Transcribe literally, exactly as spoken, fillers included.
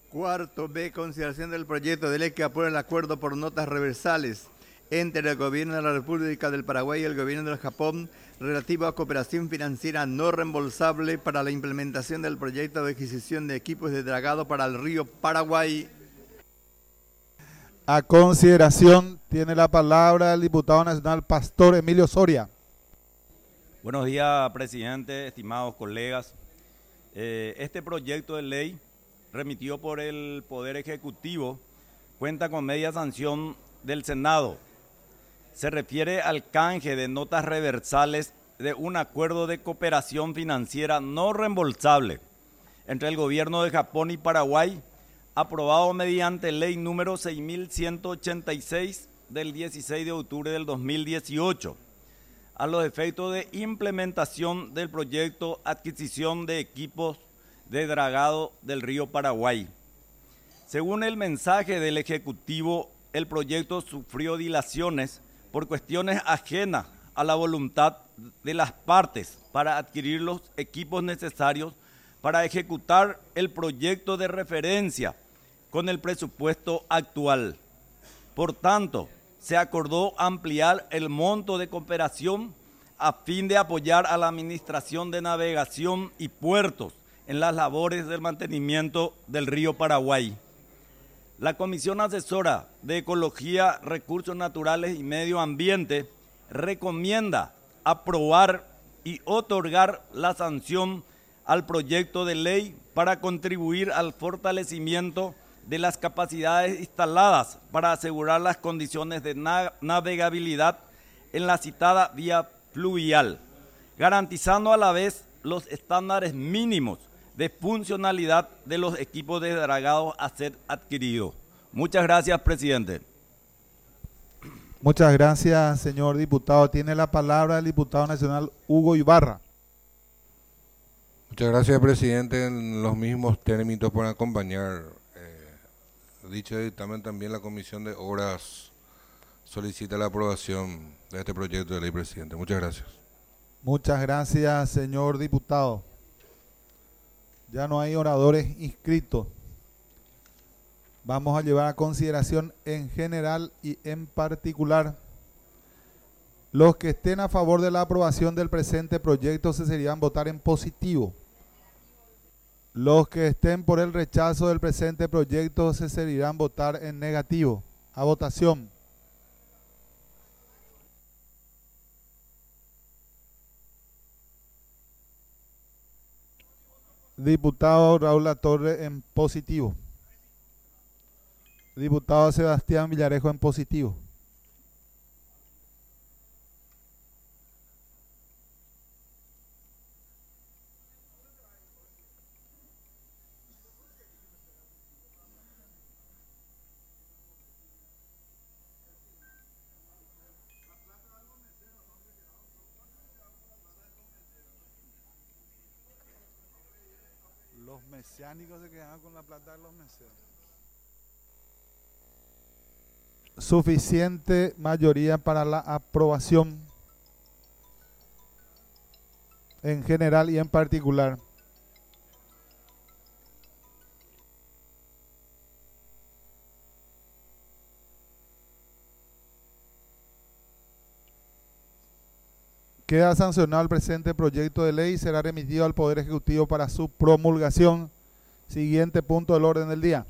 Cuarto B, consideración del proyecto de ley que aprueba el acuerdo por notas reversales entre el Gobierno de la República del Paraguay y el Gobierno del Japón relativo a cooperación financiera no reembolsable para la implementación del proyecto de adquisición de equipos de dragado para el río Paraguay. A consideración tiene la palabra el diputado nacional Pastor Emilio Soria. Buenos días, presidente, estimados colegas. Eh, este proyecto de ley remitido por el Poder Ejecutivo cuenta con media sanción del Senado. Se refiere al canje de notas reversales de un acuerdo de cooperación financiera no reembolsable entre el gobierno de Japón y Paraguay, aprobado mediante ley número seis mil ciento ochenta y seis del dieciséis de octubre del dos mil dieciocho, a los efectos de implementación del proyecto adquisición de equipos de dragado del río Paraguay. Según el mensaje del Ejecutivo, el proyecto sufrió dilaciones por cuestiones ajenas a la voluntad de las partes para adquirir los equipos necesarios para ejecutar el proyecto de referencia con el presupuesto actual. Por tanto, se acordó ampliar el monto de cooperación a fin de apoyar a la Administración de Navegación y Puertos en las labores del mantenimiento del río Paraguay. La Comisión Asesora de Ecología, Recursos Naturales y Medio Ambiente recomienda aprobar y otorgar la sanción al proyecto de ley para contribuir al fortalecimiento de las capacidades instaladas para asegurar las condiciones de na- navegabilidad en la citada vía fluvial, garantizando a la vez los estándares mínimos de funcionalidad de los equipos de dragado a ser adquiridos. Muchas gracias, presidente. Muchas gracias, señor diputado. Tiene la palabra el diputado nacional Hugo Ibarra. Muchas gracias, presidente. En los mismos términos por acompañar eh, dicho dictamen, también la Comisión de Obras solicita la aprobación de este proyecto de ley, presidente. Muchas gracias. Muchas gracias, señor diputado. Ya no hay oradores inscritos. Vamos a llevar a consideración en general y en particular. Los que estén a favor de la aprobación del presente proyecto se serían votar en positivo. Los que estén por el rechazo del presente proyecto se seguirán votar en negativo. A votación. Diputado Raúl Latorre en positivo. Diputado Sebastián Villarejo en positivo. Los mesiánicos se quedaron con la plata de los meseros. Suficiente mayoría para la aprobación en general y en particular. Queda sancionado el presente proyecto de ley y será remitido al Poder Ejecutivo para su promulgación. Siguiente punto del orden del día.